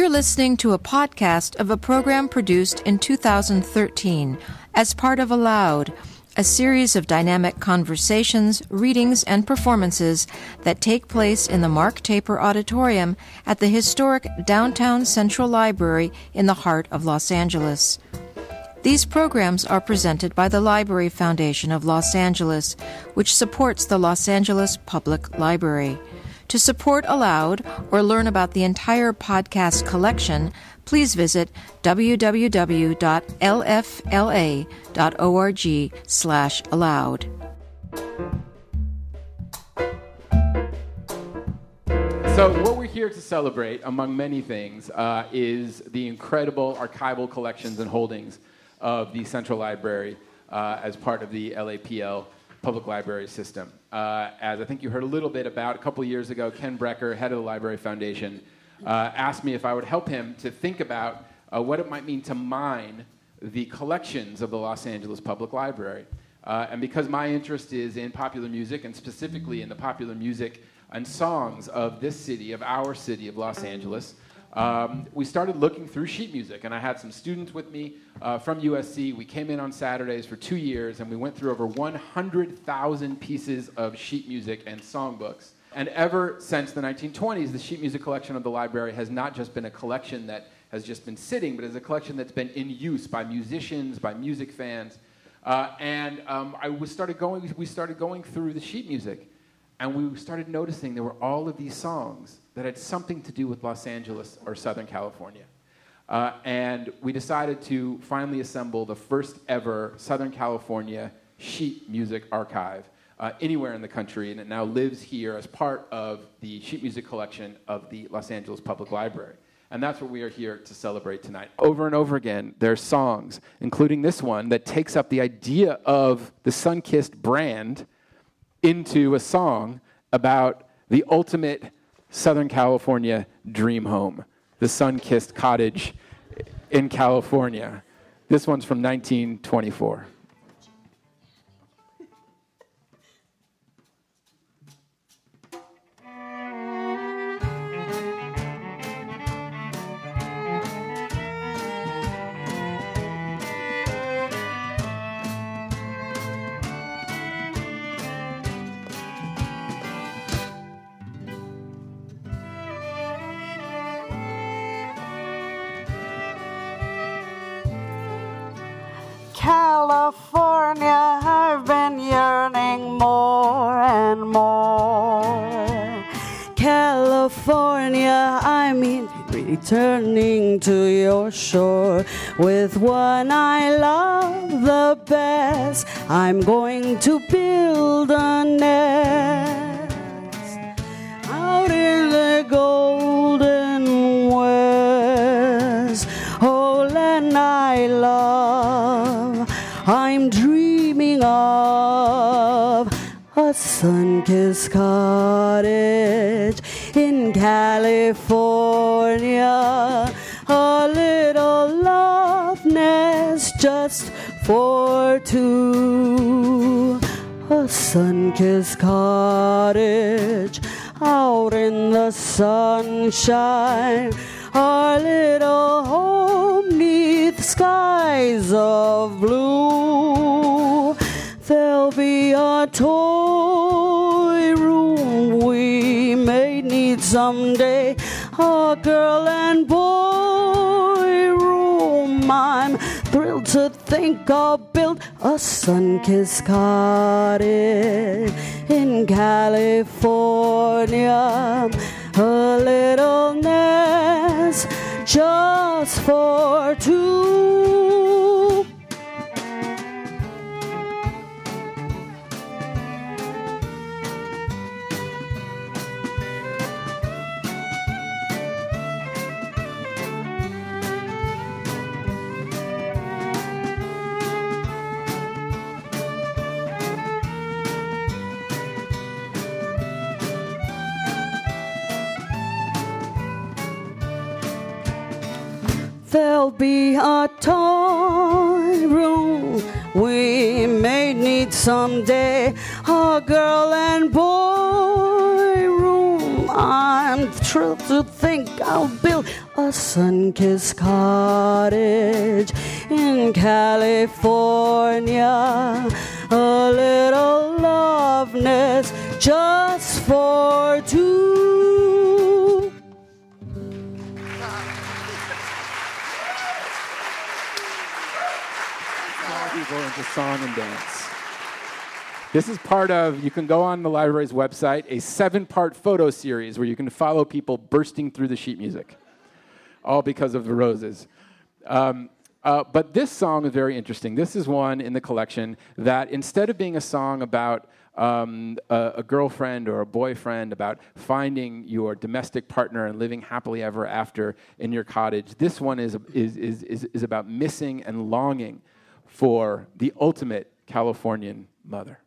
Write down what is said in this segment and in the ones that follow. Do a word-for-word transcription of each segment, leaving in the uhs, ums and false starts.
You're listening to a podcast of a program produced in two thousand thirteen as part of Aloud, a series of dynamic conversations, readings, and performances that take place in the Mark Taper Auditorium at the historic Downtown Central Library in the heart of Los Angeles. These programs are presented by the Library Foundation of Los Angeles, which supports the Los Angeles Public Library. To support Aloud or learn about the entire podcast collection, please visit w w w dot l f l a dot org slash aloud. So what we're here to celebrate, among many things, uh, is the incredible archival collections and holdings of the Central Library uh, as part of the L A P L Public Library System. Uh, as I think you heard a little bit about, a couple of years ago, Ken Brecker, head of the Library Foundation, uh, asked me if I would help him to think about uh, what it might mean to mine the collections of the Los Angeles Public Library. Uh, and because my interest is in popular music, and specifically in the popular music and songs of this city, of our city of Los Angeles, Um, we started looking through sheet music, and I had some students with me uh, from U S C. We came in on Saturdays for two years, and we went through over one hundred thousand pieces of sheet music and songbooks. And ever since the nineteen twenties, the sheet music collection of the library has not just been a collection that has just been sitting, but is a collection that's been in use by musicians, by music fans. Uh, and um, I was started going, we started going through the sheet music, and we started noticing there were all of these songs that had something to do with Los Angeles or Southern California. Uh, and we decided to finally assemble the first ever Southern California sheet music archive uh, anywhere in the country, and it now lives here as part of the sheet music collection of the Los Angeles Public Library. And that's what we are here to celebrate tonight. Over and over again, there are songs, including this one, that takes up the idea of the Sunkist brand into a song about the ultimate Southern California dream home, the sun-kissed cottage in California. This one's from nineteen twenty-four. California, I've been yearning more and more. California, I mean returning to your shore. With one I love the best, I'm going to build a nest out in the golden west. Oh, land I love, I'm dreaming of a sun-kissed cottage in California, a little love nest just for two, a sun-kissed cottage out in the sunshine, our little home neath skies of blue. There'll be a toy room we may need someday, a girl and boy room. I'm thrilled to think I'll build a sun-kissed cottage in California, a little nest just for two. There'll be a toy room we may need someday, a girl and boy room. I'm thrilled to think I'll build a sun-kissed cottage in California, a little love nest just for two. People into song and dance. This is part of, you can go on the library's website, a seven-part photo series where you can follow people bursting through the sheet music, all because of the roses. Um, uh, but this song is very interesting. This is one in the collection that instead of being a song about um, a, a girlfriend or a boyfriend, about finding your domestic partner and living happily ever after in your cottage, this one is, is, is, is, is about missing and longing for the ultimate Californian mother.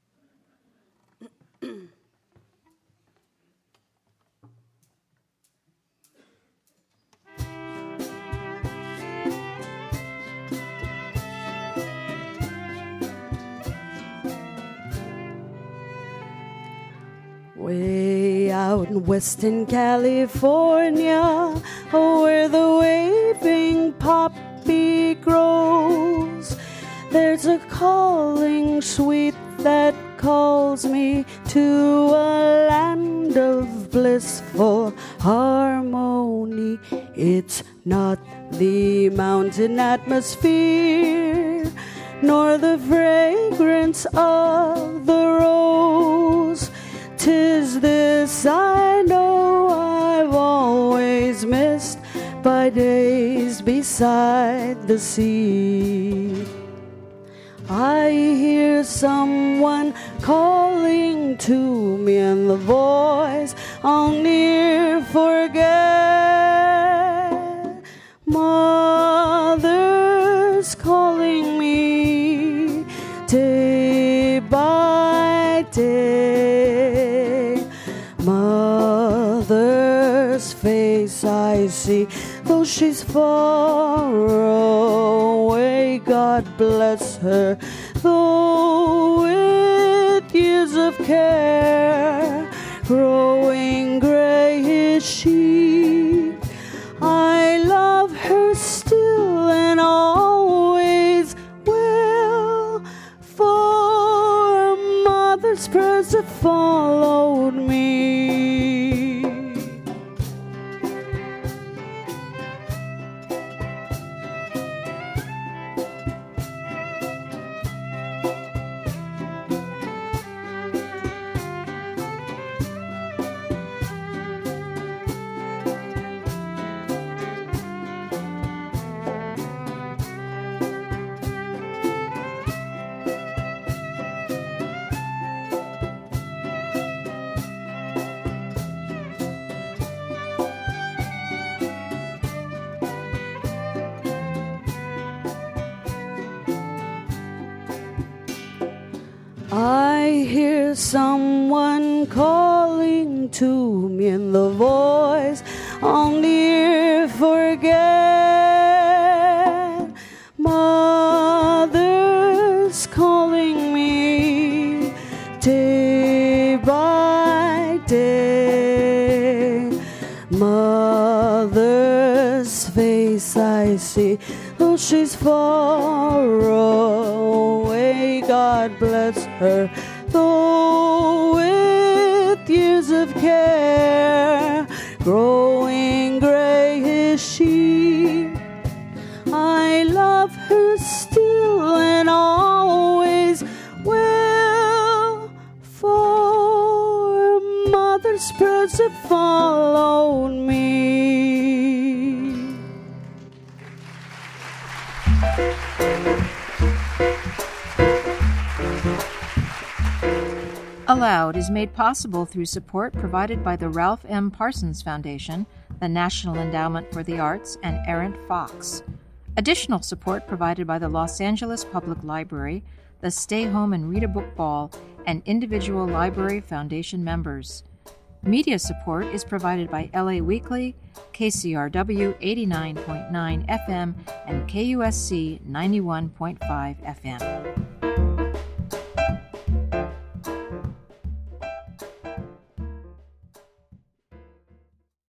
Way out in Western California, where the waving poppy grows, there's a calling sweet that calls me to a land of blissful harmony. It's not the mountain atmosphere, nor the fragrance of the rose. 'Tis this I know I've always missed by days beside the sea. I hear someone calling to me, and the voice I'll ne'er forget. Mother's calling me day by day. Mother's face I see, though she's far away, God bless her, though with years of care growing gray is she. I love her still and always will, for mother's prayers have followed me. I hear someone calling to me, and the voice I'll ne'er forget. Mother's calling me day by day. Mother's face I see, though she's far away, God bless her, though with years of care growing gray is she. I love her still and always will, for mother's prayers have followed me. Aloud is made possible through support provided by the Ralph M. Parsons Foundation, the National Endowment for the Arts, and Errant Fox. Additional support provided by the Los Angeles Public Library, the Stay Home and Read a Book Ball, and individual Library Foundation members. Media support is provided by L A Weekly, K C R W eighty-nine point nine F M, and K U S C ninety-one point five F M.